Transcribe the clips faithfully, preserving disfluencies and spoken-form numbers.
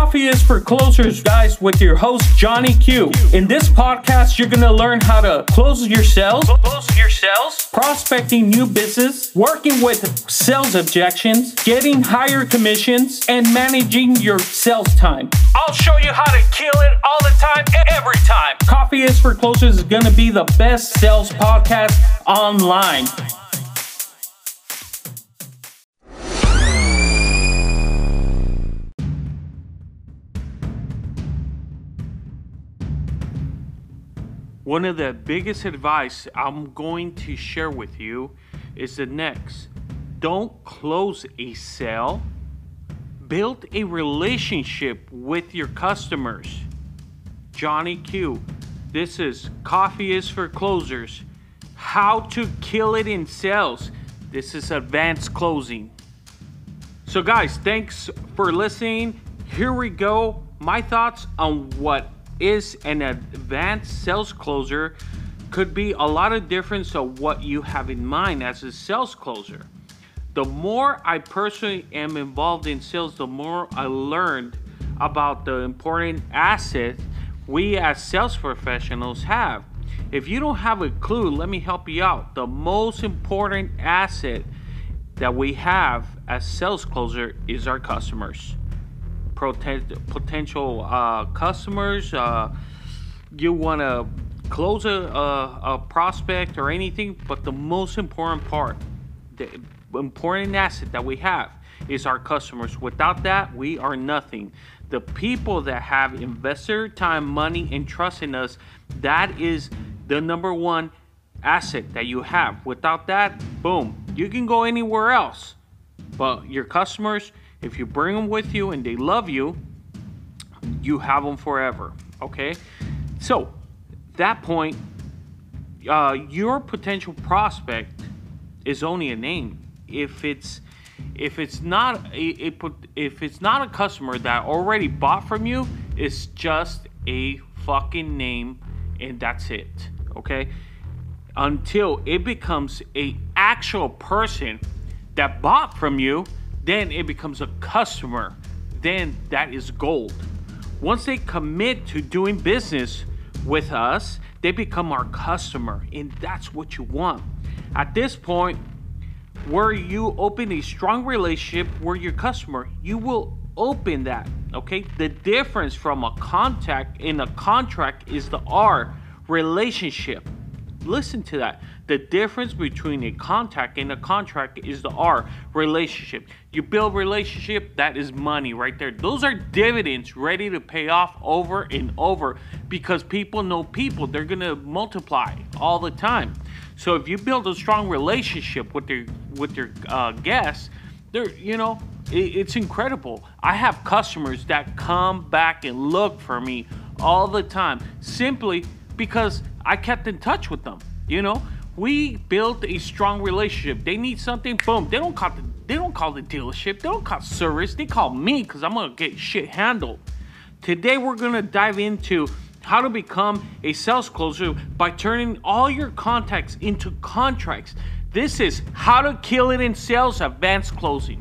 Coffee is for Closers, guys, with your host, Johnny Q. In this podcast, you're going to learn how to close your sales, close your sales, prospecting new business, working with sales objections, getting higher commissions, and managing your sales time. I'll show you how to kill it all the time, every time. Coffee is for Closers is going to be the best sales podcast online. One of the biggest advice I'm going to share with you is the next. Don't close a sale. Build a relationship with your customers. Johnny Q. This is Coffee is for Closers. How to kill it in sales. This is advanced closing. So guys, thanks for listening. Here we go. My thoughts on what is an advanced sales closer could be a lot of difference of what you have in mind as a sales closer. The more I personally am involved in sales, the more I learned about the important asset we as sales professionals have. If you don't have a clue, let me help you out. The most important asset that we have as sales closer is our customers. Potential uh, customers, uh, you want to close a, a, a prospect or anything, but the most important part, the important asset that we have is our customers. Without that, we are nothing. The people that have invested time, money, and trust in us, that is the number one asset that you have. Without that, boom, you can go anywhere else. But your customers, if you bring them with you and they love you, you have them forever, okay? So, that point, uh, your potential prospect is only a name. If it's if it's not a, a if it's not a customer that already bought from you, it's just a fucking name, and that's it, okay? Until it becomes a actual person that bought from you, then it becomes a customer. Then that is gold. Once they commit to doing business with us, they become our customer, and that's what you want. At this point, where you open a strong relationship with your customer, you will open that, okay? The difference from a contact in a contract is the R, relationship. Listen to that. The difference between a contact and a contract is the R, relationship. You build relationship, that is money right there. Those are dividends ready to pay off over and over because people know people. They're going to multiply all the time. So if you build a strong relationship with your with your uh, guests, they're, you know, it, it's incredible. I have customers that come back and look for me all the time simply because I kept in touch with them, you know. We built a strong relationship. They need something, boom. They don't call the they don't call the dealership. They don't call service. They call me because I'm gonna get shit handled. Today we're gonna dive into how to become a sales closer by turning all your contacts into contracts. This is how to kill it in sales, advanced closing.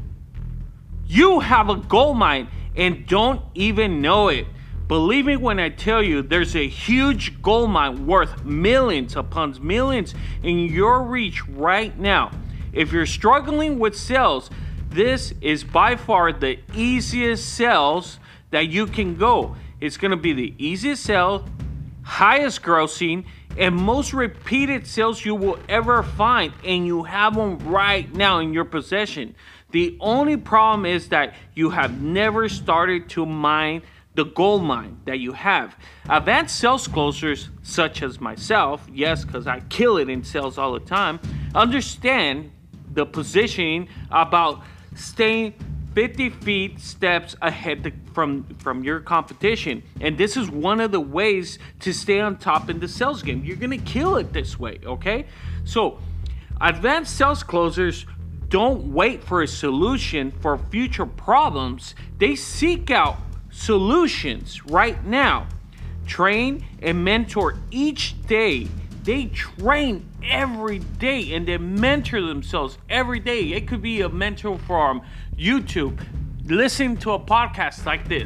You have a gold mine and don't even know it. Believe me when I tell you, there's a huge gold mine worth millions upon millions in your reach right now. If you're struggling with sales, this is by far the easiest sales that you can go. It's going to be the easiest sale, highest grossing, and most repeated sales you will ever find, and you have them right now in your possession. The only problem is that you have never started to mine the gold mine that you have. Advanced sales closers such as myself, yes, because I kill it in sales all the time, understand the positioning about staying fifty feet steps ahead to, from, from your competition. And this is one of the ways to stay on top in the sales game. You're gonna kill it this way, okay? So, advanced sales closers don't wait for a solution for future problems. They seek out solutions right now. Train and mentor each day. They train every day and they mentor themselves every day. It could be a mentor from YouTube, listening to a podcast like this,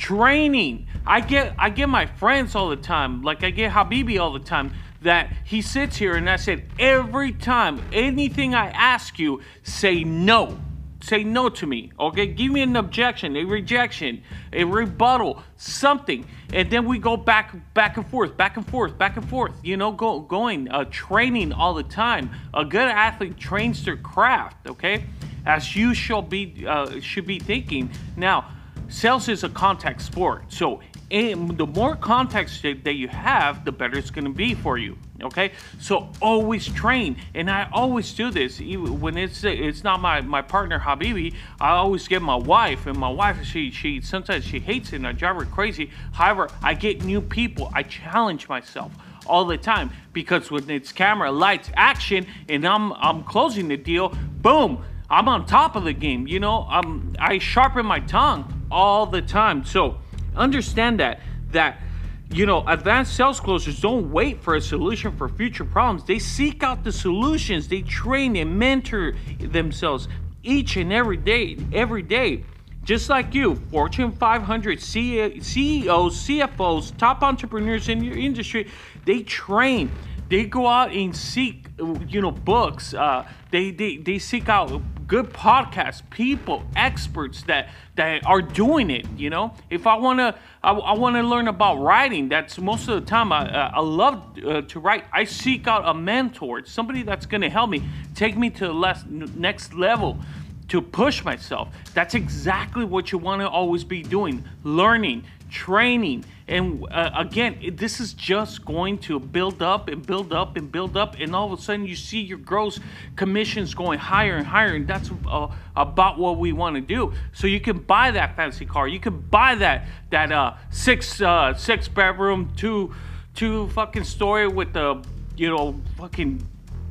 Training. I get I get my friends all the time, like I get Habibi all the time, that he sits here and I said, every time, anything I ask you, say no. Say no to me, okay? Give me an objection, a rejection, a rebuttal, something. And then we go back back and forth, back and forth, back and forth, you know, go, going, uh, training all the time. A good athlete trains their craft, okay? As you shall be, uh, should be thinking. Now, sales is a contact sport, so and the more contacts that you have, the better it's going to be for you, okay? So always train, and I always do this. Even when it's it's not my, my partner Habibi, I always get my wife, and my wife, she she sometimes she hates it, and I drive her crazy. However, I get new people. I challenge myself all the time, because when it's camera, lights, action, and I'm I'm closing the deal, boom, I'm on top of the game. You know, um, I sharpen my tongue all the time. So understand that that you know, advanced sales closers don't wait for a solution for future problems. They seek out the solutions. They train and mentor themselves each and every day, every day. Just like you, Fortune five hundred C E Os, C F Os, top entrepreneurs in your industry, they train. They go out and seek, you know, books. Uh, they, they they seek out good podcasts, people, experts that that are doing it. You know, if I wanna, I, I wanna learn about writing. That's most of the time. I I love uh, to write. I seek out a mentor, somebody that's gonna help me, take me to the less, next level, to push myself. That's exactly what you want to always be doing, learning, training. And uh, again, it, this is just going to build up and build up and build up, and all of a sudden you see your gross commissions going higher and higher, and that's uh, about what we want to do. So you can buy that fancy car, you can buy that that uh, six uh, six bedroom, two two fucking story with the, you know, fucking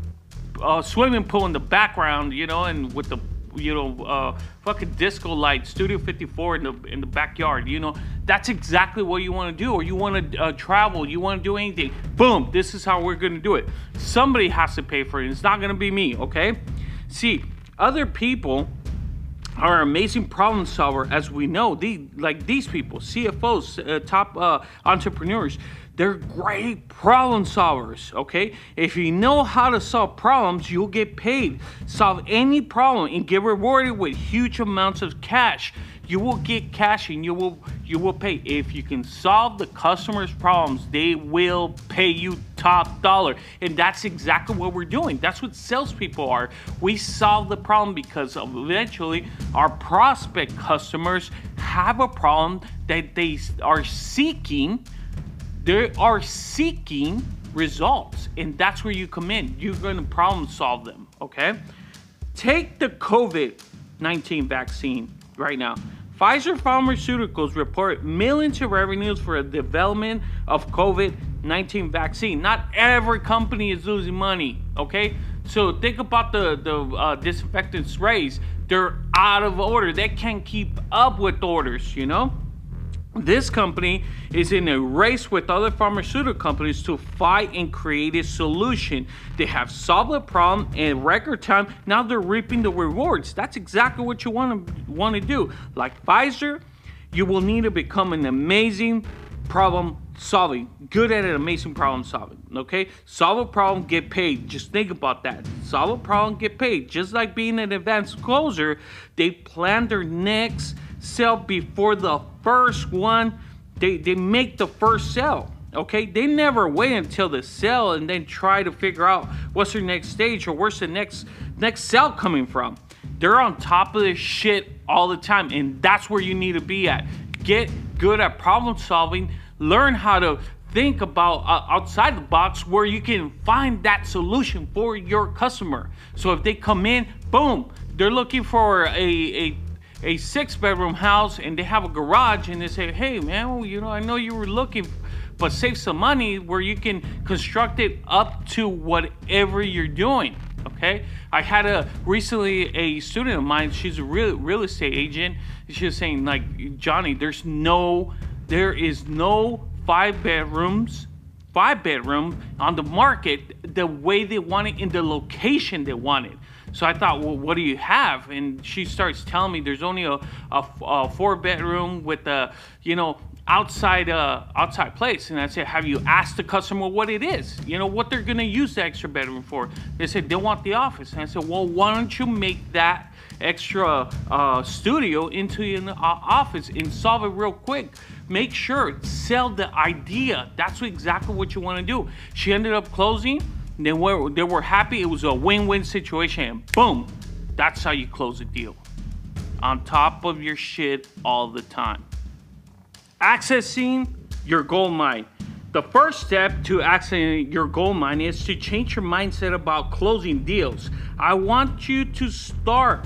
uh, swimming pool in the background, you know, and with the, you know, uh, fucking disco light, Studio fifty-four in the in the backyard. You know, that's exactly what you want to do. Or you want to uh, travel, you want to do anything. Boom, this is how we're going to do it. Somebody has to pay for it. It's not going to be me, okay? See, other people are amazing problem solver, as we know. The, like these people, C F Os, uh, top uh, entrepreneurs, they're great problem solvers, okay? If you know how to solve problems, you'll get paid. Solve any problem and get rewarded with huge amounts of cash. You will get cash and you will you will pay. If you can solve the customer's problems, they will pay you top dollar. And that's exactly what we're doing. That's what salespeople are. We solve the problem because eventually our prospect customers have a problem that they are seeking. They are seeking results, and that's where you come in. You're going to problem solve them, okay? Take the COVID nineteen vaccine right now. Pfizer Pharmaceuticals report millions of revenues for the development of COVID nineteen vaccine. Not every company is losing money, okay? So think about the, the uh, disinfectant sprays. They're out of order. They can't keep up with orders, you know? This company is in a race with other pharmaceutical companies to fight and create a solution. They have solved a problem in record time. Now they're reaping the rewards. That's exactly what you want to want to do. Like Pfizer, you will need to become an amazing problem solving, good at an amazing problem solving. Okay, solve a problem, get paid. Just think about that. Solve a problem, get paid. Just like being an advanced closer, they plan their next sell before the first one. They, they make the first sell, okay? They never wait until the sell and then try to figure out what's their next stage or where's the next next sell coming from. They're on top of this shit all the time, and that's where you need to be at. Get good at problem solving. Learn how to think about uh, outside the box where you can find that solution for your customer. So if they come in, boom, they're looking for a, a a six bedroom house and they have a garage, and they say, hey man, well, you know, I know you were looking, but save some money where you can construct it up to whatever you're doing, okay? I had a recently a student of mine, she's a real real estate agent. She was saying, like, Johnny, there's no, there is no five bedrooms, five bedroom on the market the way they want it, in the location they want it. So I thought, well, what do you have? And she starts telling me there's only a, a, a four bedroom with a, you know, outside uh outside place. And I said, have you asked the customer what it is, you know, what they're gonna use the extra bedroom for? They said they want the office. And I said, well, why don't you make that extra uh studio into an uh, office and solve it real quick? Make sure, sell the idea. That's what, exactly what you want to do. She ended up closing. They were they were happy. It was a win-win situation, and boom, that's how you close a deal. On top of your shit all the time. Accessing your gold mine. The first step to accessing your gold mine is to change your mindset about closing deals. I want you to start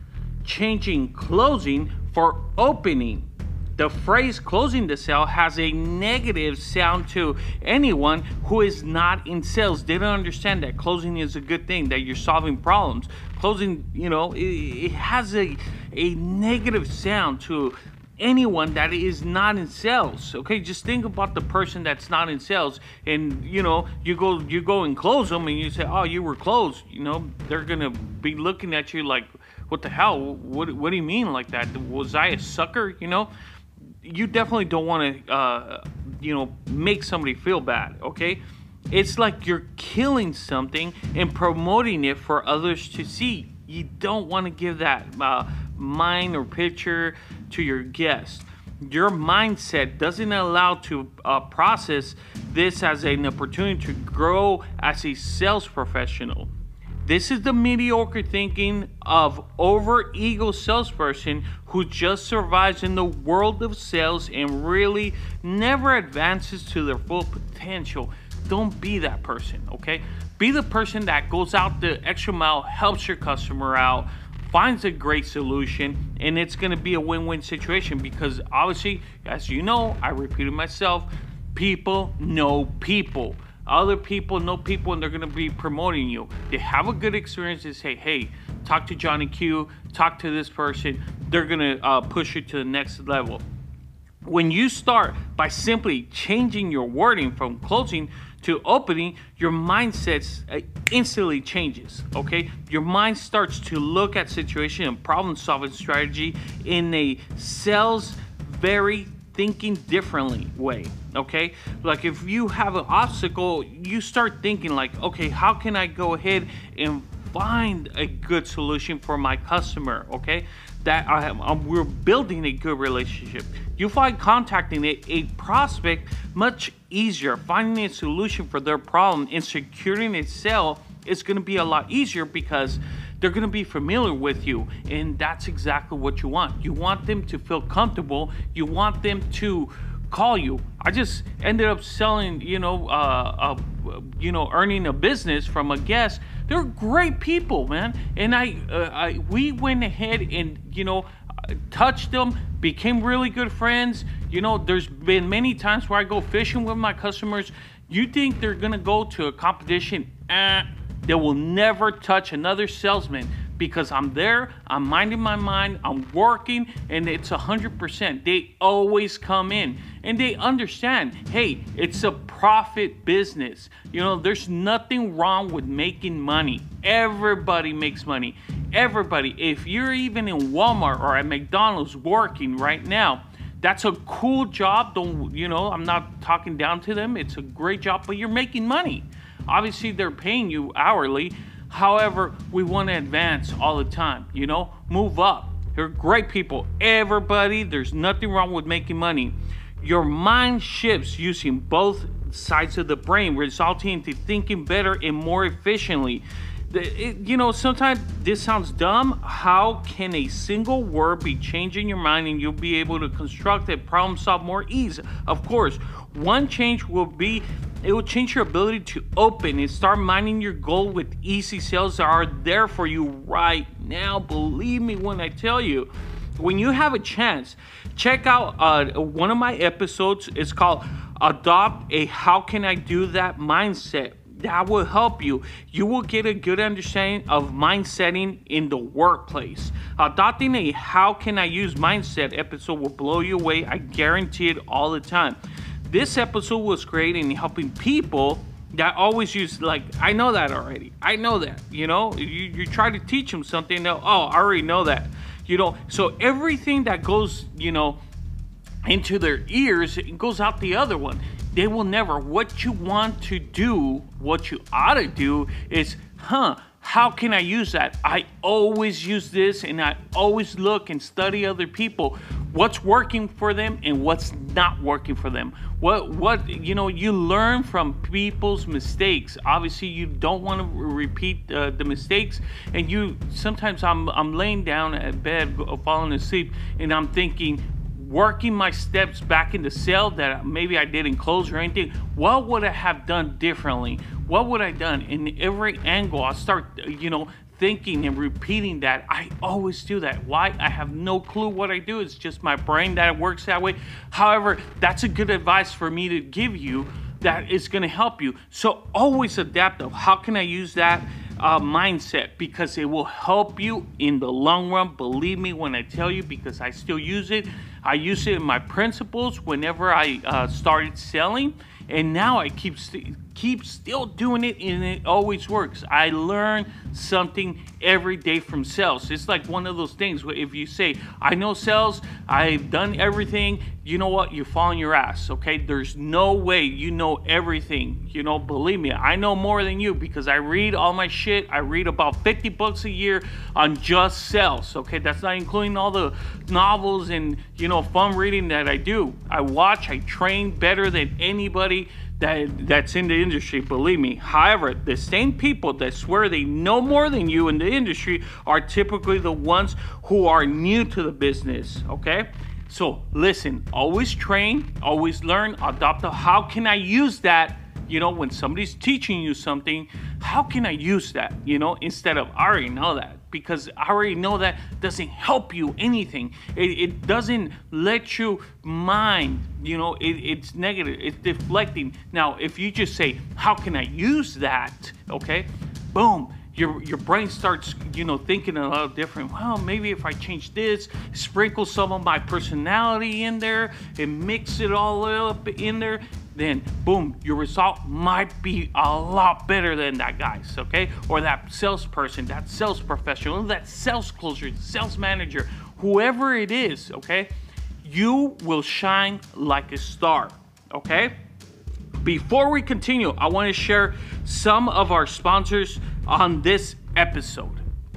changing closing for opening. The phrase closing the sale has a negative sound to anyone who is not in sales. They don't understand that closing is a good thing, that you're solving problems. Closing, you know, it, it has a, a negative sound to anyone that is not in sales. Okay, just think about the person that's not in sales, and you know, you go you go and close them, and you say, oh, you were closed. You know, they're gonna be looking at you like, what the hell? What, what do you mean like that? Was I a sucker? You know, you definitely don't want to, uh, you know, make somebody feel bad, okay? It's like you're killing something and promoting it for others to see. You don't want to give that uh, mind or picture to your guests. Your mindset doesn't allow to uh, process this as an opportunity to grow as a sales professional. This is the mediocre thinking of over-ego salesperson who just survives in the world of sales and really never advances to their full potential. Don't be that person, okay? Be the person that goes out the extra mile, helps your customer out, finds a great solution, and it's gonna be a win-win situation because obviously, as you know, I repeated myself, people know people. Other people know people, and they're going to be promoting you. They have a good experience. They say, hey, talk to Johnny Q, talk to this person. They're going to uh, push you to the next level. When you start by simply changing your wording from closing to opening, your mindset uh, instantly changes, okay? Your mind starts to look at situation and problem-solving strategy in a sales very thinking differently way, okay? Like if you have an obstacle, you start thinking like, okay, how can I go ahead and find a good solution for my customer, okay? That I have, um, we're building a good relationship. You find contacting a, a prospect much easier. Finding a solution for their problem and securing a sale is gonna be a lot easier because they're going to be familiar with you, and that's exactly what you want. You want them to feel comfortable. You want them to call you. I just ended up selling, you know, uh, uh, you know, earning a business from a guest. They're great people, man. And I, uh, I, we went ahead and, you know, touched them, became really good friends. You know, there's been many times where I go fishing with my customers. You think they're going to go to a competition? Eh. They will never touch another salesman because I'm there, I'm minding my mind, I'm working, and it's one hundred percent. They always come in and they understand, hey, it's a profit business. You know, there's nothing wrong with making money. Everybody makes money. Everybody. If you're even in Walmart or at McDonald's working right now, that's a cool job. Don't, you know, I'm not talking down to them. It's a great job, but you're making money. Obviously, they're paying you hourly. However, we want to advance all the time, you know, move up. They're great people. Everybody, there's nothing wrong with making money. Your mind shifts using both sides of the brain, resulting into thinking better and more efficiently. It, you know, sometimes this sounds dumb. How can a single word be changing your mind and you'll be able to construct a problem solve more ease? Of course, one change will be, it will change your ability to open and start minding your goal with easy sales that are there for you right now. Believe me when I tell you, when you have a chance, check out uh, one of my episodes. It's called Adopt a How Can I Do That Mindset. That will help you. You will get a good understanding of mindsetting in the workplace. Adopting a How Can I Use Mindset episode will blow you away. I guarantee it all the time. This episode was created in helping people that always use, like, I know that already. I know that, you know, you, you try to teach them something, they'll, oh, I already know that, you know. So everything that goes, you know, into their ears, it goes out the other one. They will never, what you want to do, what you ought to do is, huh, how can I use that? I always use this, and I always look and study other people. What's working for them and what's not working for them. What, what you know, you learn from people's mistakes. Obviously, you don't want to repeat uh, the mistakes. And you, sometimes I'm, I'm laying down at bed, falling asleep, and I'm thinking, working my steps back in the cell that maybe I didn't close or anything, what would I have done differently? What would I done? In every angle, I start, you know, thinking and repeating that. I always do that. Why? I have no clue what I do. It's just my brain that works that way. However, that's a good advice for me to give you that is going to help you. So always adapt of how can I use that uh, mindset, because it will help you in the long run. Believe me when I tell you, because I still use it. I use it in my principles whenever I uh, started selling, and now I keep st keep still doing it, and it always works. I learn something every day from sales. It's like one of those things where if you say, I know sales, I've done everything, you know what, you fall on your ass, okay? There's no way you know everything, you know, believe me, I know more than you because I read all my shit. I read about fifty books a year on just sales, okay? That's not including all the novels and, you know, fun reading that I do. I watch, I train better than anybody that that's in the industry, believe me. However, the same people that swear they know more than you in the industry are typically the ones who are new to the business, okay? So listen, always train, always learn, adopt a, how can I use that? You know, when somebody's teaching you something, how can I use that? You know, instead of, I already know that, because I already know that doesn't help you anything. It, it doesn't let you mind, you know, it, it's negative, it's deflecting. Now, if you just say, how can I use that? Okay, boom. Your, your brain starts, you know, thinking a little different. Well, maybe if I change this, sprinkle some of my personality in there, and mix it all up in there, then boom, your result might be a lot better than that guy's, okay? Or that salesperson, that sales professional, that sales closer, sales manager, whoever it is, okay? You will shine like a star, okay? Before we continue, I want to share some of our sponsors on this episode.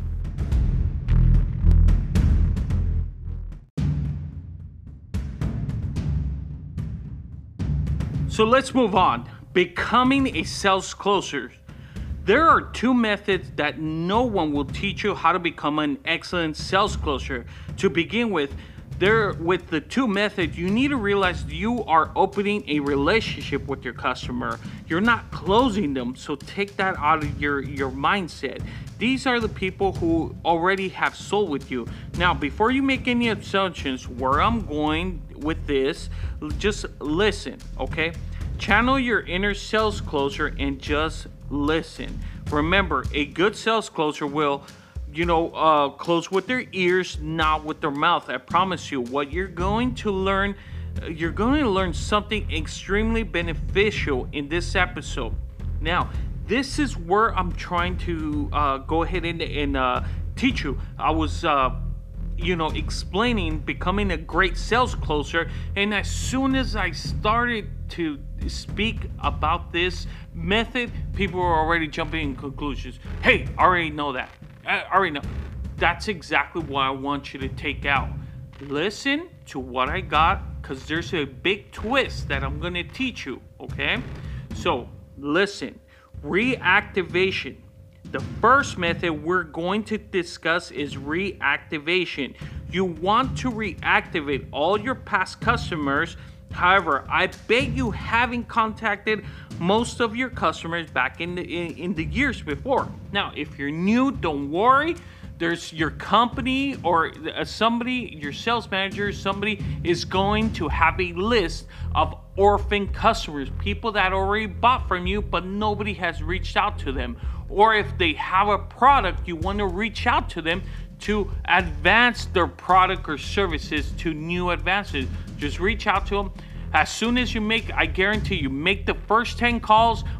So let's move on. Becoming a sales closer. There are two methods that no one will teach you how to become an excellent sales closer. To begin with, there with the two methods, you need to realize you are opening a relationship with your customer. You're not closing them, so take that out of your, your mindset. These are the people who already have sold with you. Now, before you make any assumptions where I'm going with this, just listen, okay? Channel your inner sales closer and just listen. Remember, a good sales closer will, you know, uh, close with their ears, not with their mouth. I promise you, what you're going to learn, you're going to learn something extremely beneficial in this episode. Now, this is where I'm trying to uh, go ahead and, and uh, teach you. I was, uh, you know, explaining becoming a great sales closer, and as soon as I started to speak about this method, people were already jumping in conclusions. Hey, I already know that. I already know. That's exactly what I want you to take out. Listen to what I got, because there's a big twist that I'm going to teach you, okay? So, listen. Reactivation. The first method we're going to discuss is reactivation. You want to reactivate all your past customers. However, I bet you haven't contacted most of your customers back in the, in, in the years before. Now, if you're new, don't worry. There's your company or somebody, your sales manager, somebody is going to have a list of orphan customers, people that already bought from you, but nobody has reached out to them. Or if they have a product, you want to reach out to them to advance their product or services to new advances. Just reach out to them. As soon as you make, I guarantee you, make the first ten calls,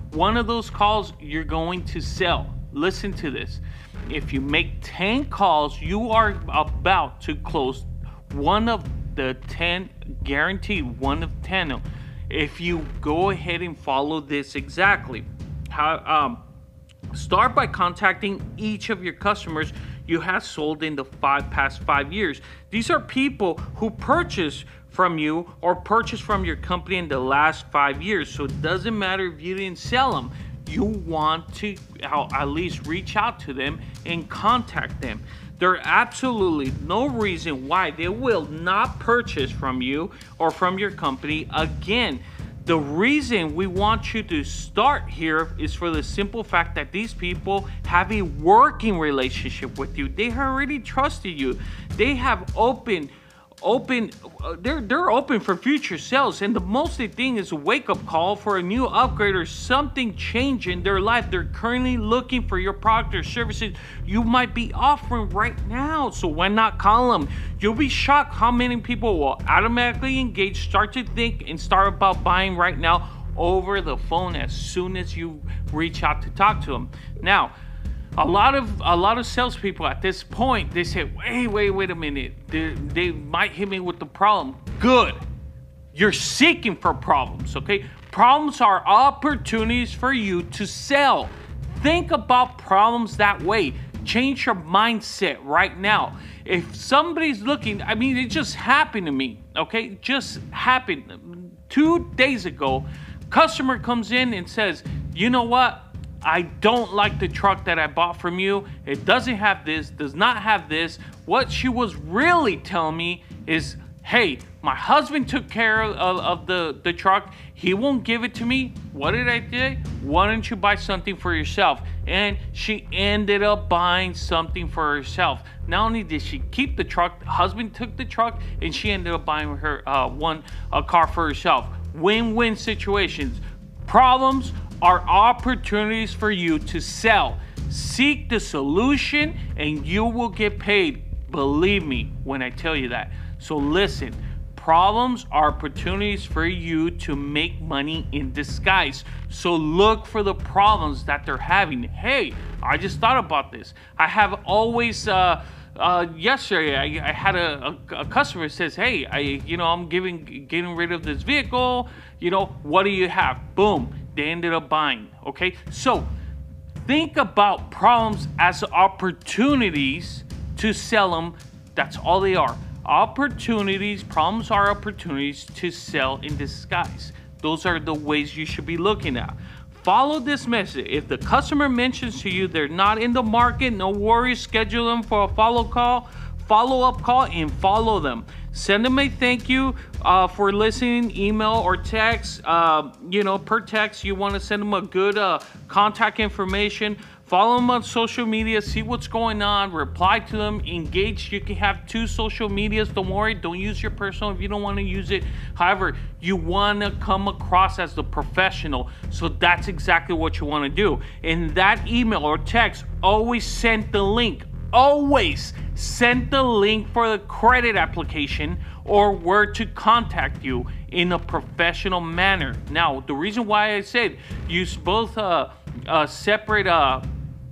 one of those calls, you're going to sell. Listen to this. If you make ten calls, you are about to close one of the ten, guaranteed one of ten. If you go ahead and follow this exactly. How, um, start by contacting each of your customers you have sold in the five past five years. These are people who purchased from you or purchased from your company in the last five years. So it doesn't matter if you didn't sell them. You want to at least reach out to them and contact them. There are absolutely no reason why they will not purchase from you or from your company again. The reason we want you to start here is for the simple fact that these people have a working relationship with you. They already trusted you. They have open, open, uh, they're, they're open for future sales. And the most thing is a wake-up call for a new upgrade or something change in their life. They're currently looking for your product or services you might be offering right now. So why not call them? You'll be shocked how many people will automatically engage, start to think, and start about buying right now over the phone as soon as you reach out to talk to them. Now, a lot of a lot of salespeople at this point, they say, wait, wait, wait a minute. They, they might hit me with the problem. Good. You're seeking for problems, okay? Problems are opportunities for you to sell. Think about problems that way. Change your mindset right now. If somebody's looking, I mean, it just happened to me, okay? It just happened. Two days ago, customer comes in and says, you know what? I don't like the truck that I bought from you. It doesn't have this, does not have this. What she was really telling me is, hey, my husband took care of, of the, the truck. He won't give it to me. What did I do? Why don't you buy something for yourself? And she ended up buying something for herself. Not only did she keep the truck, husband took the truck, and she ended up buying her uh, one a car for herself. Win-win situations. Problems are opportunities for you to sell. Seek the solution and you will get paid. Believe me when I tell you that. So listen, problems are opportunities for you to make money in disguise. So look for the problems that they're having. Hey, I just thought about this. I have always, uh, uh, yesterday I, I had a, a, a customer says, hey, I, you know, I'm giving, getting rid of this vehicle. You know, what do you have? Boom. They ended up buying, okay? So think about problems as opportunities to sell them. That's all they are. Opportunities, problems are opportunities to sell in disguise. Those are the ways you should be looking at. Follow this message. If the customer mentions to you they're not in the market, no worries, schedule them for a follow call, follow-up call, and follow them. Send them a thank you uh, for listening, email or text. Uh, you know, per text, you want to send them a good uh, contact information. Follow them on social media, see what's going on, reply to them, engage. You can have two social medias. Don't worry, don't use your personal if you don't want to use it. However, you want to come across as the professional. So that's exactly what you want to do. In that email or text, always send the link. Always send the link for the credit application or where to contact you in a professional manner. Now, the reason why I said use both uh, uh, separate uh,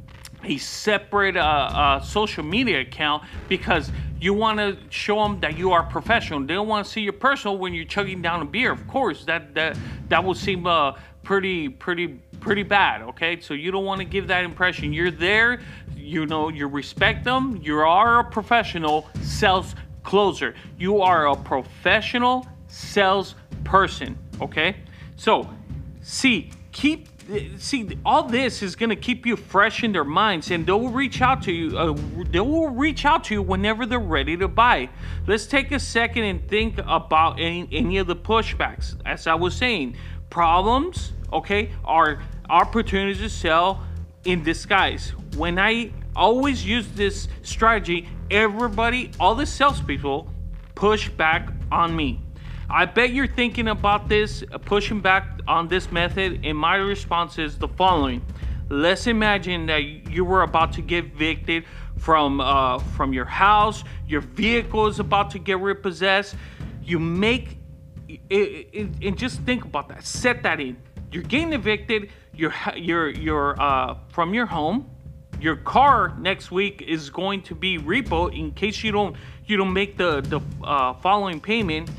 a separate uh, uh, social media account, because you want to show them that you are professional. They don't want to see your personal when you're chugging down a beer. Of course, that that that will seem uh, pretty pretty pretty bad. Okay, so you don't want to give that impression. You're there. You know, you respect them. You are a professional sales closer. You are a professional sales person. Okay, so see, keep. See, all this is going to keep you fresh in their minds, and they'll reach out to you. Uh, they will reach out to you whenever they're ready to buy. Let's take a second and think about any, any of the pushbacks. As I was saying, problems, okay, are opportunities to sell in disguise. When I always use this strategy, everybody, all the salespeople, push back on me. I bet you're thinking about this, pushing back on this method, and my response is the following. Let's imagine that you were about to get evicted from uh, from your house, your vehicle is about to get repossessed. You make, it, it, and just think about that, set that in. you're getting evicted. You're you're you're uh, from your home. Your car next week is going to be repo in case you don't you don't make the the uh, following payment.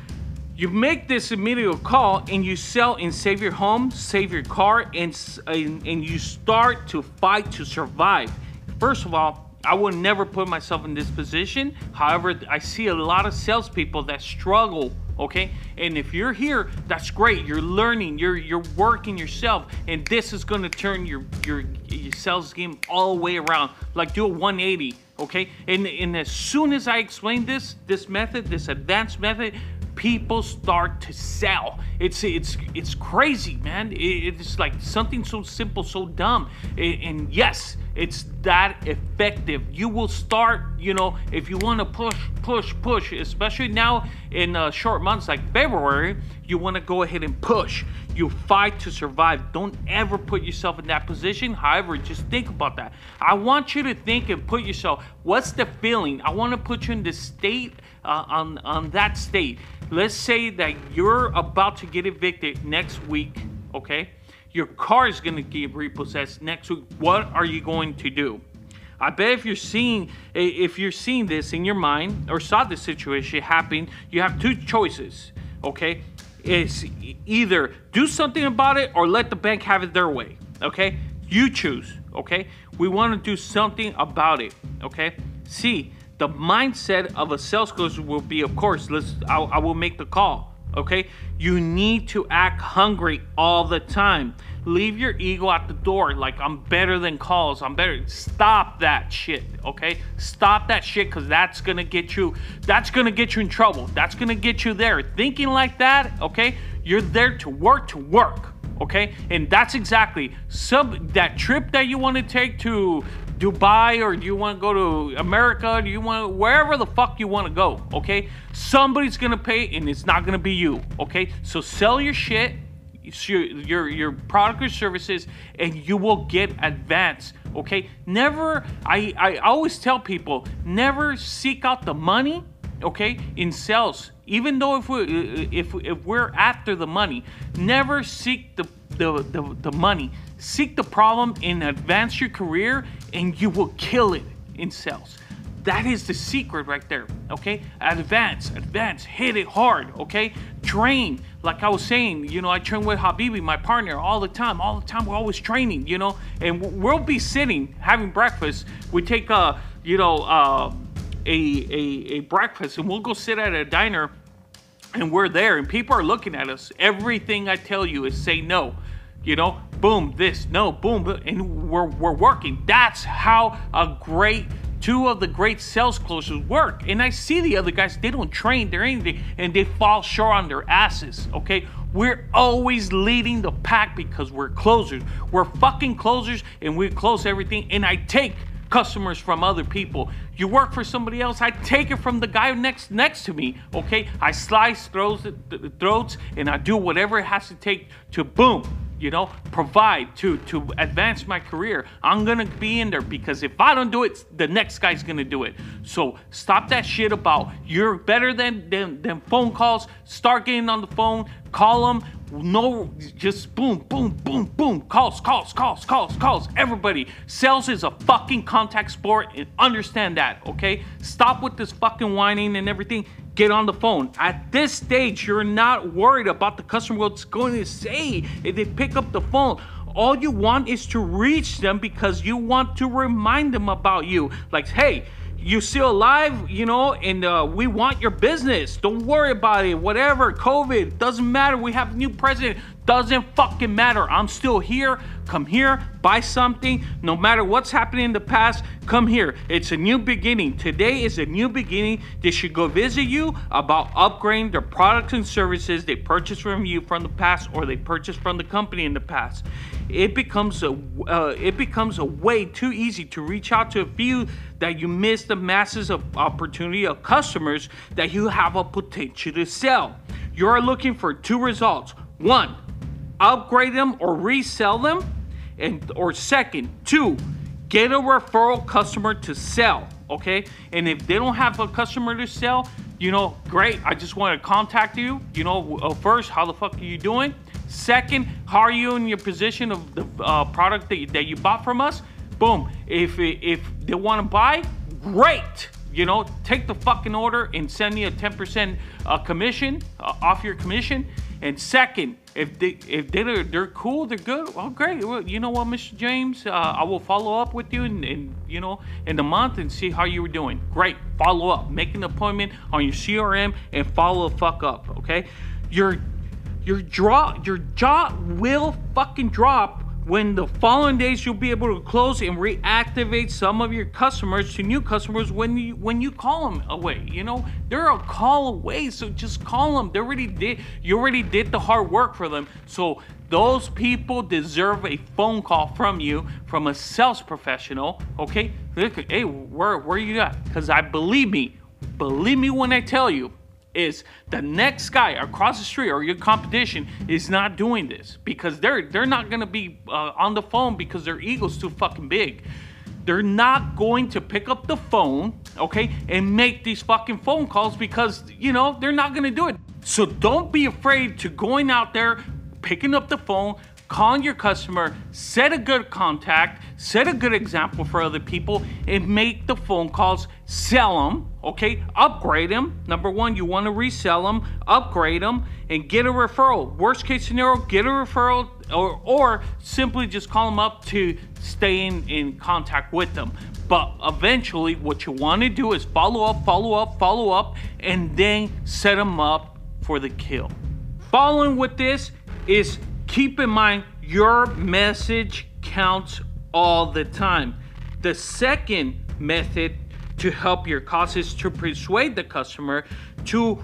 You make this immediate call and you sell and save your home, save your car, and and, and you start to fight to survive. First of all, I would never put myself in this position. However, I see a lot of salespeople that struggle. Okay, and if you're here, that's great. You're learning, you're you're working yourself, and this is gonna turn your your, your sales game all the way around. Like do a one eighty. Okay, and and as soon as I explain this this method, this advanced method, people start to sell. It's it's it's crazy, man. It, it's like something so simple, so dumb, and, and yes, it's that effective. You will start, you know, if you want to push, push, push, especially now in uh, short months like February, you want to go ahead and push. You fight to survive. Don't ever put yourself in that position. However, just think about that. I want you to think and put yourself, what's the feeling? I want to put you in the state, uh, on, on that state. Let's say that you're about to get evicted next week, okay? Your car is going to get repossessed next week. What are you going to do? I bet if you're seeing if you're seeing this in your mind or saw this situation happen, you have two choices, okay? It's either do something about it or let the bank have it their way, okay? You choose, okay? We want to do something about it, okay? See, the mindset of a sales closer will be, of course, let's I, I will make the call, okay? You need to act hungry all the time. Leave your ego at the door, like I'm better than calls, I'm better. Stop that shit, okay? Stop that shit, because that's gonna get you, that's gonna get you in trouble. That's gonna get you there. Thinking like that, okay? You're there to work to work, okay? And that's exactly, some that trip that you wanna take to Dubai, or do you want to go to America? Do you want to, wherever the fuck you want to go, okay? Somebody's gonna pay, and it's not gonna be you, okay? So sell your shit, your your, your product or services, and you will get advanced, okay? Never, I, I always tell people, never seek out the money, okay, in sales. Even though if we if if we're after the money, never seek the the the, the money. Seek the problem and advance your career, and you will kill it in sales. That is the secret right there, okay? Advance, advance, hit it hard, okay? Train, like I was saying, you know, I train with Habibi, my partner, all the time, all the time. We're always training, you know, and we'll be sitting, having breakfast. We take, a, you know, uh, a, a, a breakfast, and we'll go sit at a diner, and we're there, and people are looking at us. Everything I tell you is say no. You know, boom, this, no, boom, and we're, we're working. That's how a great, two of the great sales closers work. And I see the other guys, they don't train, they're anything, and they fall short on their asses, okay? We're always leading the pack because we're closers. We're fucking closers, and we close everything, and I take customers from other people. You work for somebody else, I take it from the guy next next to me, okay? I slice throats, throats, and I do whatever it has to take to, boom, you know, provide to to advance my career. I'm gonna be in there, because if I don't do it, the next guy's gonna do it. So stop that shit about you're better than than, than phone calls. Start getting on the phone, call them. No, just boom, boom, boom, boom. Calls, calls, calls, calls, calls. Everybody, sales is a fucking contact sport, and understand that, okay? Stop with this fucking whining and everything. Get on the phone. At this stage, you're not worried about the customer what's going to say if they pick up the phone. All you want is to reach them because you want to remind them about you. Like, hey, you still alive, you know, and uh, we want your business. Don't worry about it. Whatever, COVID, doesn't matter. We have a new president. Doesn't fucking matter. I'm still here. Come here, buy something. No matter what's happening in the past, come here. It's a new beginning. Today is a new beginning. They should go visit you about upgrading their products and services they purchased from you from the past, or they purchased from the company in the past. It becomes a uh, it becomes a way too easy to reach out to a few that you miss the masses of opportunity of customers that you have a potential to sell. You're looking for two results. One, upgrade them or resell them, and or second, two, get a referral customer to sell, okay? And if they don't have a customer to sell, you know, great. I just want to contact you. You know, uh, first, how the fuck are you doing? Second, how are you in your position of the uh, product that you, that you bought from us? Boom. If if they want to buy, great. You know, take the fucking order and send me a ten percent uh, commission uh, off your commission. And second, if they if they're they're cool, they're good. Well, great. Well, you know what, Mister James, uh, I will follow up with you in, in you know in the month and see how you were doing. Great. Follow up. Make an appointment on your C R M and follow the fuck up. Okay, your your draw your jaw will fucking drop when the following days you'll be able to close and reactivate some of your customers to new customers when you when you call them away. You know, they're a call away, so just call them. They already did you already did the hard work for them. So those people deserve a phone call from you, from a sales professional. Okay, look, hey, where where you at? Because I believe me, believe me when I tell you, is the next guy across the street or your competition is not doing this, because they're they're not gonna be uh, on the phone because their ego's too fucking big. They're not going to pick up the phone, okay, and make these fucking phone calls because, you know, they're not gonna do it. So don't be afraid to going out there, picking up the phone, calling your customer, set a good contact, set a good example for other people, and make the phone calls, sell them, okay? Upgrade them. Number one, you want to resell them, upgrade them, and get a referral. Worst case scenario, get a referral, or, or simply just call them up to stay in, in contact with them. But eventually, what you want to do is follow up, follow up, follow up, and then set them up for the kill. Following with this is, keep in mind, your message counts all the time. The second method to help your cause is to persuade the customer to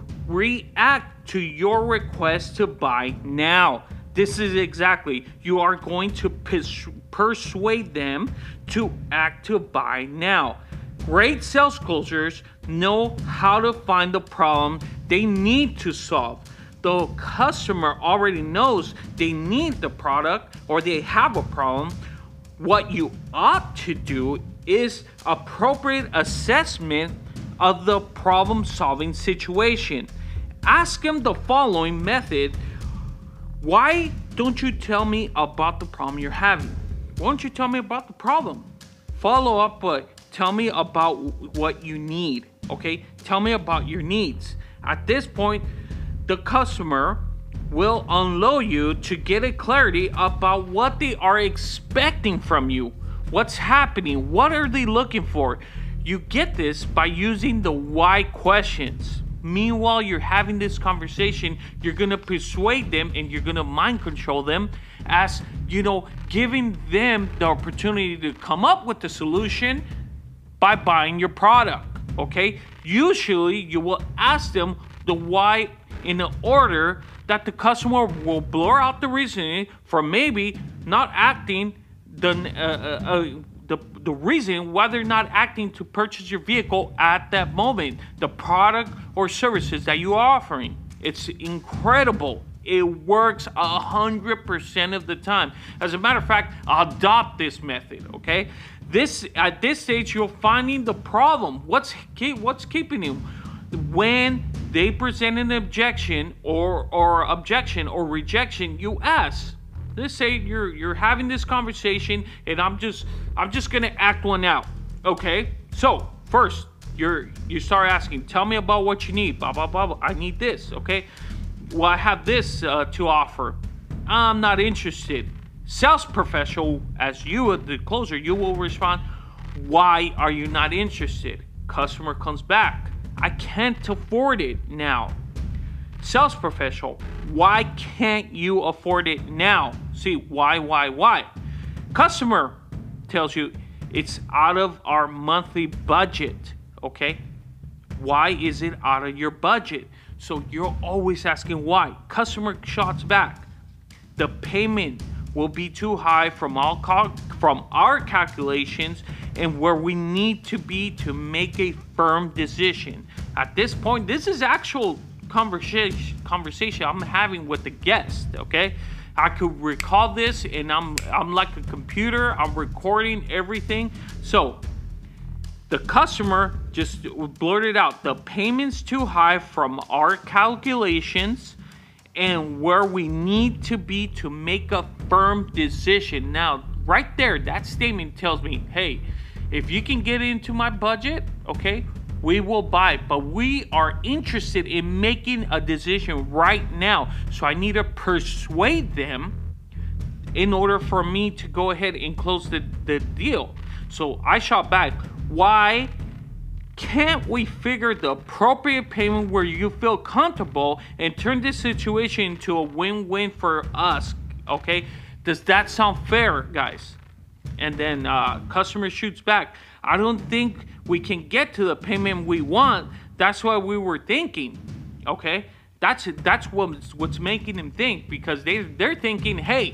react to your request to buy now. This is exactly, you are going to pers persuade them to act to buy now. Great sales closers know how to find the problem they need to solve. The customer already knows they need the product or they have a problem. What you ought to do is appropriate assessment of the problem-solving situation. Ask them the following method: why don't you tell me about the problem you're having? Why don't you tell me about the problem? Follow up, but tell me about what you need, okay? Tell me about your needs. At this point, the customer will unload you to get a clarity about what they are expecting from you. What's happening? What are they looking for? You get this by using the why questions. Meanwhile, you're having this conversation, you're gonna persuade them and you're gonna mind control them as, you know, giving them the opportunity to come up with the solution by buying your product, okay? Usually, you will ask them the why in an order that the customer will blur out the reasoning for maybe not acting, the, uh, uh, uh, the, the reason why they're not acting to purchase your vehicle at that moment, the product or services that you are offering. It's incredible. It works a hundred percent of the time. As a matter of fact, adopt this method, okay? This, at this stage, you're finding the problem. What's, keep, what's keeping you? When they present an objection or or objection or rejection, you ask. Let's say you're you're having this conversation and I'm just I'm just gonna act one out. Okay? So first you're you start asking, tell me about what you need. Blah blah blah. blah. I need this, okay? Well, I have this uh, to offer. I'm not interested. Sales professional, as you the closer, you will respond, why are you not interested? Customer comes back, I can't afford it now. Sales professional, why can't you afford it now? See, why, why, why? Customer tells you it's out of our monthly budget, okay? Why is it out of your budget? So you're always asking why. Customer shots back. The payment will be too high from all cal- from our calculations and where we need to be to make a firm decision. At this point, this is actual conversation conversation I'm having with the guest, okay? I could recall this and I'm I'm like a computer, I'm recording everything. So The customer just blurted out, the payment's too high from our calculations and where we need to be to make a firm decision. Now, right there, that statement tells me, hey, if you can get into my budget, okay, we will buy it. But we are interested in making a decision right now. So I need to persuade them in order for me to go ahead and close the, the deal. So I shot back, why can't we figure the appropriate payment where you feel comfortable and turn this situation into a win-win for us, okay? Does that sound fair, guys? And then uh, customer shoots back, I don't think we can get to the payment we want. That's what we were thinking, okay? That's that's what's, what's making them think, because they, they're thinking, hey,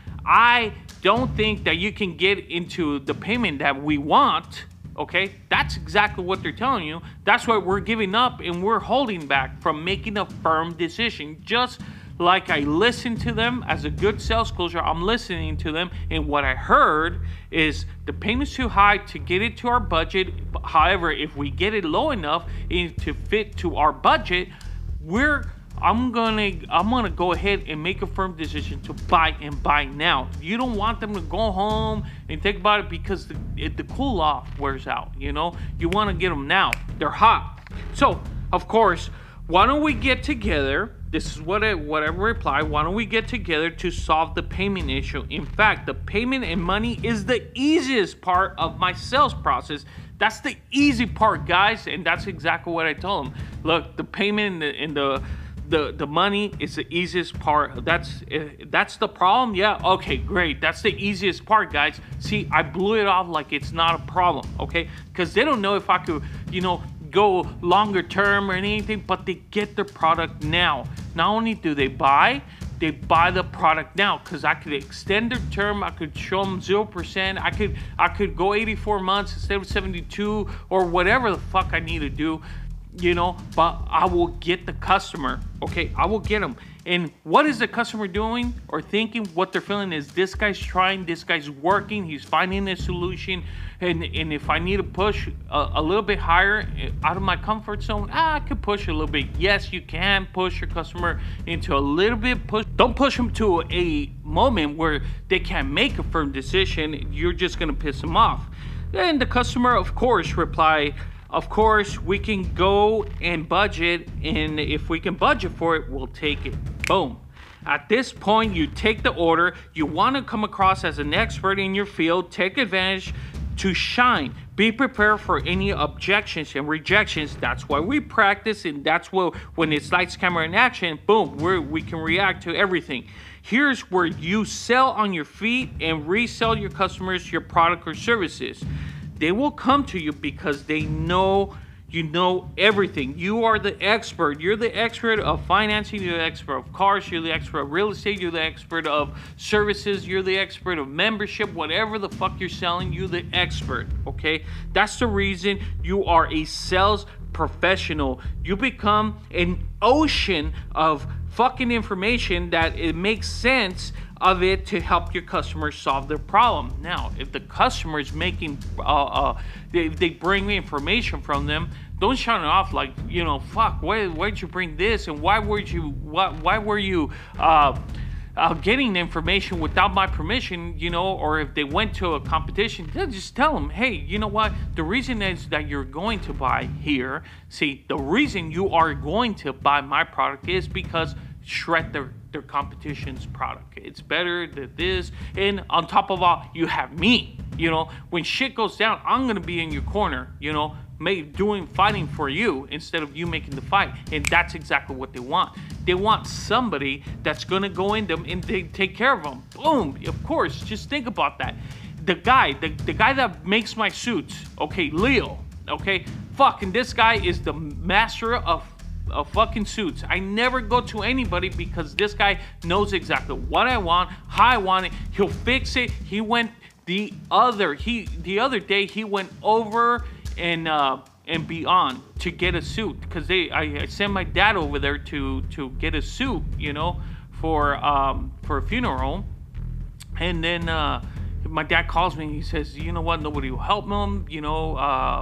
I don't think that you can get into the payment that we want, okay? That's exactly what they're telling you. That's why we're giving up and we're holding back from making a firm decision. Just like I listened to them as a good sales closer, I'm listening to them, and what I heard is the payment's too high to get it to our budget. However, if we get it low enough to fit to our budget, we're I'm gonna I'm gonna go ahead and make a firm decision to buy and buy now. You don't want them to go home and think about it, because the, it, the cool off wears out. You know, you want to get them now. They're hot. So of course, why don't we get together? This is what I what I reply. Why don't we get together to solve the payment issue? In fact, the payment and money is the easiest part of my sales process. That's the easy part, guys, and that's exactly what I told them. Look, the payment and the, and the The, the money is the easiest part. That's uh, that's the problem. Yeah, okay, great. That's the easiest part, guys. See, I blew it off like it's not a problem, okay? Because they don't know if I could, you know, go longer term or anything, but they get the product now. Not only do they buy, they buy the product now, because I could extend their term. I could show them zero percent. I could I could go eighty-four months instead of seventy-two, or whatever the fuck I need to do. You know, but I will get the customer, okay? I will get them. And what is the customer doing or thinking? What they're feeling is, this guy's trying, this guy's working, he's finding a solution. And, and if I need to push a, a little bit higher out of my comfort zone, ah, I could push a little bit. Yes, you can push your customer into a little bit. Push. Don't push them to a moment where they can't make a firm decision. You're just gonna piss them off. And the customer, of course, reply, of course, we can go and budget, and if we can budget for it, we'll take it. Boom. At this point, you take the order. You want to come across as an expert in your field. Take advantage to shine. Be prepared for any objections and rejections. That's why we practice, and that's what, when it's lights, camera, and action, boom, we're, we can react to everything. Here's where you sell on your feet and resell your customers your product or services. They will come to you because they know you know everything. You are the expert. You're the expert of financing. You're the expert of cars. You're the expert of real estate. You're the expert of services. You're the expert of membership. Whatever the fuck you're selling, you're the expert, okay? That's the reason you are a sales professional. You become an ocean of fucking information that it makes sense of it to help your customers solve their problem. Now, if the customer is making, uh, uh, they, they bring information from them, don't shut it off like, you know, fuck, why, why'd you bring this, and why were you, why, why were you uh, uh, getting the information without my permission, you know, or if they went to a competition, just tell them, hey, you know what, the reason is that you're going to buy here, see, the reason you are going to buy my product is because shred their, their competition's product. It's better than this, and on top of all, you have me. You know, when shit goes down, I'm gonna be in your corner, you know, make, doing fighting for you instead of you making the fight. And that's exactly what they want. They want somebody that's gonna go in them and they take care of them. Boom, of course, just think about that. The guy, the, the guy that makes my suits, okay, Leo, okay, fucking this guy is the master of of fucking suits. I never go to anybody because this guy knows exactly what I want, how I want it. He'll fix it. He went the other he the other day he went over and uh and beyond to get a suit, because they I, I sent my dad over there to to get a suit, you know, for um for a funeral. And then uh my dad calls me and he says, you know what, nobody will help him, you know, uh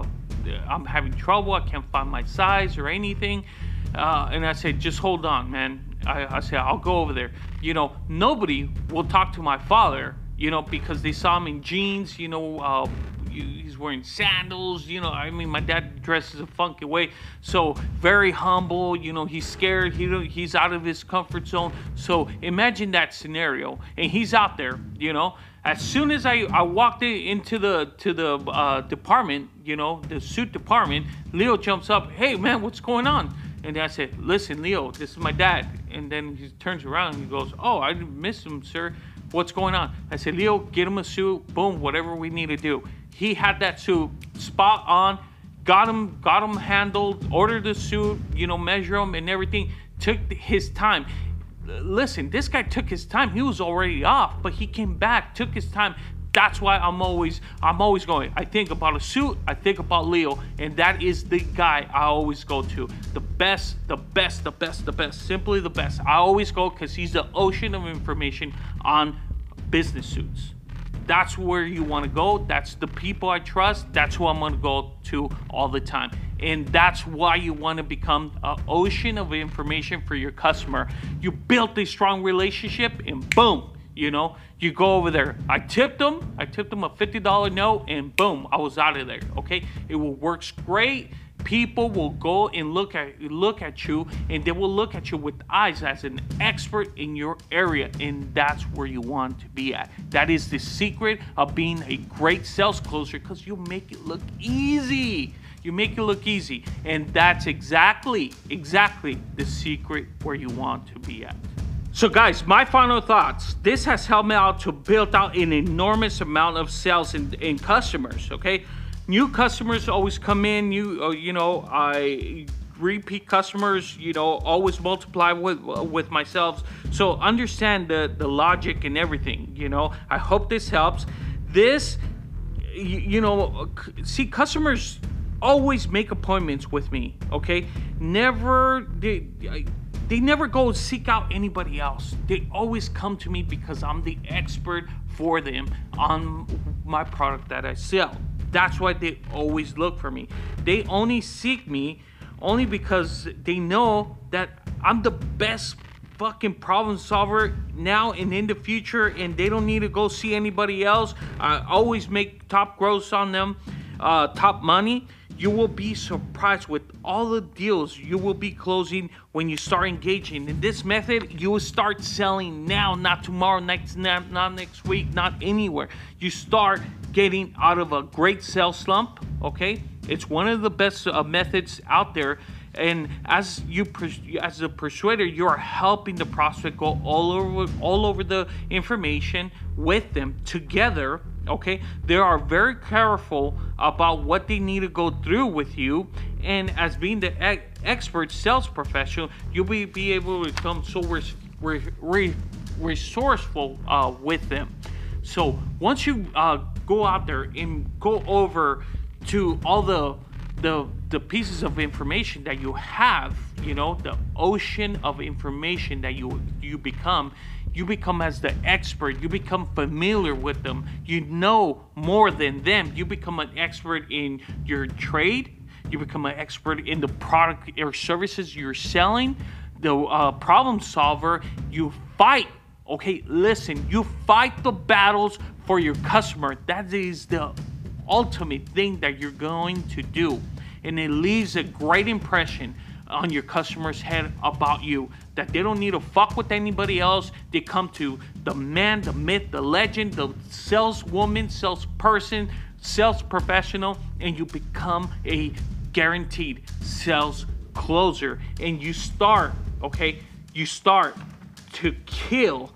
I'm having trouble. I can't find my size or anything. Uh, and I said, just hold on, man. I, I said, I'll go over there. You know, nobody will talk to my father, you know, because they saw him in jeans, you know, uh, he's wearing sandals, you know, I mean, my dad dresses a funky way, so very humble, you know, he's scared, he he's out of his comfort zone. So imagine that scenario, and he's out there, you know. As soon as I, I walked in, into the to the uh, department, you know, the suit department, Leo jumps up, hey man, what's going on? And I said, listen, Leo, this is my dad. And then he turns around and he goes, oh, I missed him, sir. What's going on? I said, Leo, get him a suit, boom, whatever we need to do. He had that suit spot on, got him, got him handled, ordered the suit, you know, measure him and everything, took his time. Listen, this guy took his time. He was already off, but he came back, took his time. That's why I'm always, I'm always going. I think about a suit, I think about Leo, and that is the guy I always go to. The best, the best, the best, the best, simply the best. I always go because he's the ocean of information on business suits. That's where you want to go. That's the people I trust. That's who I'm going to go to all the time. And that's why you want to become an ocean of information for your customer. You built a strong relationship and boom, you know, you go over there. I tipped them. I tipped them a fifty dollar note and boom, I was out of there, okay? It will works great. People will go and look at look at you, and they will look at you with eyes as an expert in your area, and that's where you want to be at. That is the secret of being a great sales closer, because you make it look easy. You make it look easy, and that's exactly, exactly the secret where you want to be at. So guys, my final thoughts. This has helped me out to build out an enormous amount of sales and, and customers, okay? New customers always come in, you uh, you know, I repeat customers, you know, always multiply with with myself. So understand the, the logic and everything, you know. I hope this helps. This, you, you know, see, customers always make appointments with me, okay? Never, they, they never go seek out anybody else. They always come to me because I'm the expert for them on my product that I sell. That's why they always look for me. They only seek me only because they know that I'm the best fucking problem solver now and in the future, and they don't need to go see anybody else. I always make top gross on them, uh, top money. You will be surprised with all the deals you will be closing when you start engaging in this method. You will start selling now, not tomorrow, next, not, not next week, not anywhere. You start getting out of a great sales slump, okay? It's one of the best uh, methods out there. And as you, as a persuader, you are helping the prospect go all over, all over the information with them together. Okay, they are very careful about what they need to go through with you, and as being the e expert sales professional, you'll be, be able to become so res re re resourceful uh, with them. So once you uh, go out there and go over to all the the the pieces of information that you have, you know, the ocean of information that you you become. You become as the expert, you become familiar with them, you know more than them, you become an expert in your trade, you become an expert in the product or services you're selling, the uh, problem solver, you fight, okay, listen, you fight the battles for your customer. That is the ultimate thing that you're going to do, and it leaves a great impression on your customer's head about you, that they don't need to fuck with anybody else. They come to the man, the myth, the legend, the saleswoman, salesperson, sales professional, and you become a guaranteed sales closer. And you start, okay, you start to kill,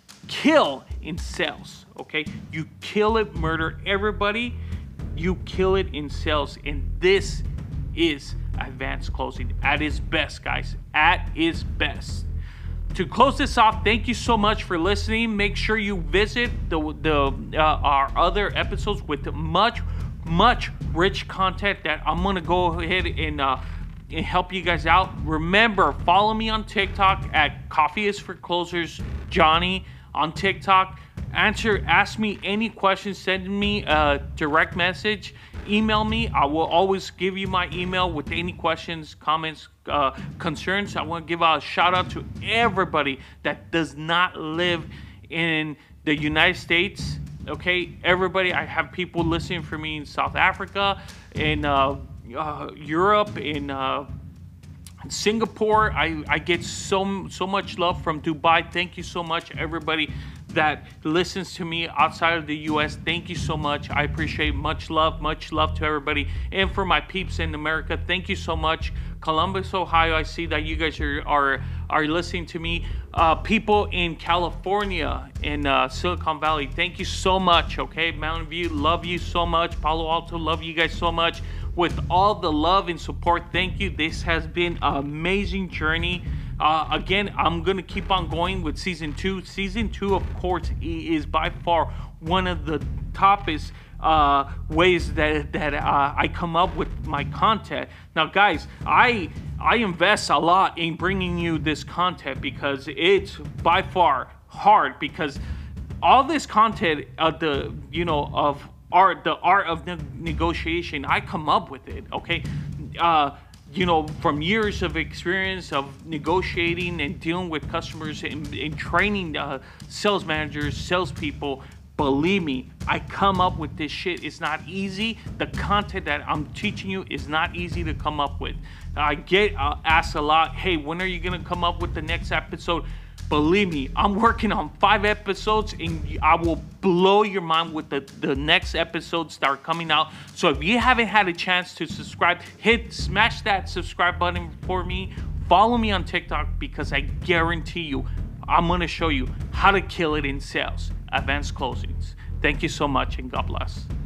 kill in sales, okay? You kill it, murder everybody, you kill it in sales, and this is advanced closing at its best, guys, at its best. To close this off, thank you so much for listening. Make sure you visit the the uh, our other episodes with much much rich content that I'm gonna go ahead and uh and help you guys out. Remember, follow me on TikTok at Coffee is for Closers Johnny on TikTok. Answer, ask me any questions, send me a direct message, email me. I will always give you my email with any questions, comments, uh, concerns. I want to give a shout out to everybody that does not live in the United States. Okay, everybody. I have people listening for me in South Africa, in uh, uh, Europe, in uh, Singapore. I, I get so so much love from Dubai. Thank you so much, everybody that listens to me outside of the U S. Thank you so much. I appreciate much love, much love to everybody. And for my peeps in America, thank you so much. Columbus, Ohio, I see that you guys are are, are listening to me. Uh, people in California, in uh, Silicon Valley, thank you so much, okay? Mountain View, love you so much. Palo Alto, love you guys so much. With all the love and support, thank you. This has been an amazing journey. Uh, again, I'm going to keep on going with season two. Season two, of course, is by far one of the toppest uh, ways that, that uh, I come up with my content. Now, guys, I I invest a lot in bringing you this content because it's by far hard, because all this content of the, you know, of art, the art of ne- negotiation, I come up with it, okay? Uh, you know, from years of experience of negotiating and dealing with customers and, and training uh, sales managers, salespeople. Believe me, I come up with this shit. It's not easy. The content that I'm teaching you is not easy to come up with. I get uh, asked a lot, hey, when are you gonna come up with the next episode? Believe me, I'm working on five episodes and I will blow your mind with the, the next episodes that are coming out. So if you haven't had a chance to subscribe, hit, smash that subscribe button for me. Follow me on TikTok, because I guarantee you, I'm gonna show you how to kill it in sales, advanced closings. Thank you so much and God bless.